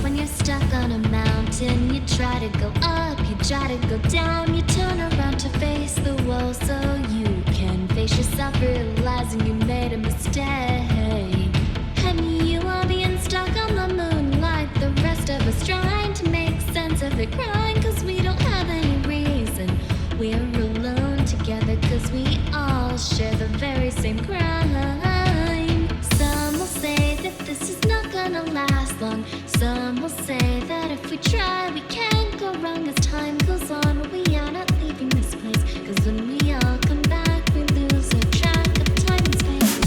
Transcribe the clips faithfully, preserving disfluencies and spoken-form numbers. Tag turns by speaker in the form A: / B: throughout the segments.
A: when you're stuck on a mountain. You try to go up, you try to go down. You turn around to face the wall so you can face yourself, realizing you made a mistake. And you are being stuck on the moon like the rest of us, trying to make sense of it, crying cause we don't have any reason. We're alone together cause we all share the very same crime. Some will say that this is not gonna last long. Some will say that if we try we can't go wrong. As time goes on we are not leaving this place, cause when we all come back we lose our track of time and space.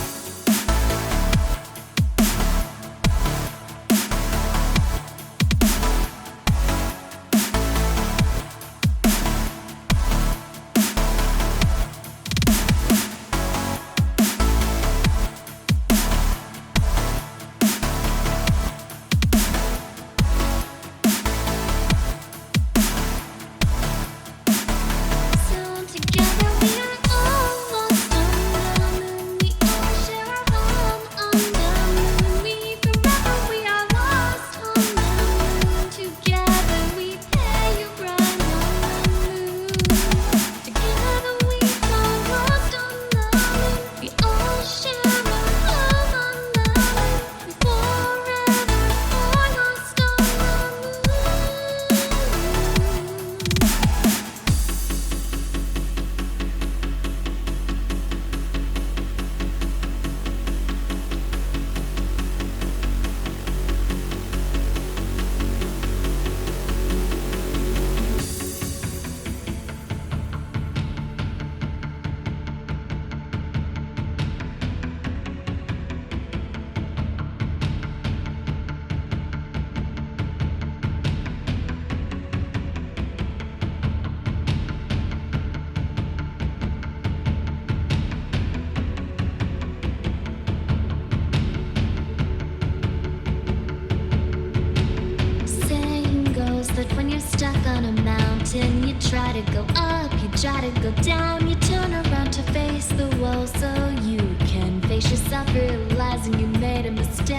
A: When you're stuck on a mountain, you try to go up, you try to go down. You turn around to face the wall so you can face yourself, realizing you made a mistake.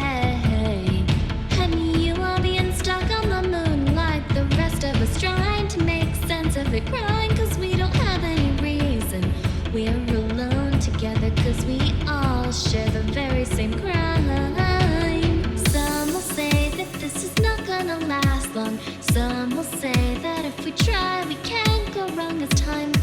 A: And you are being stuck on the moon like the rest of us, trying to make sense of it, crying cause we don't have any reason. We're alone together cause we all share the very same crime. Some will say that this is not gonna last long. Some will say that if we try we can't go wrong as time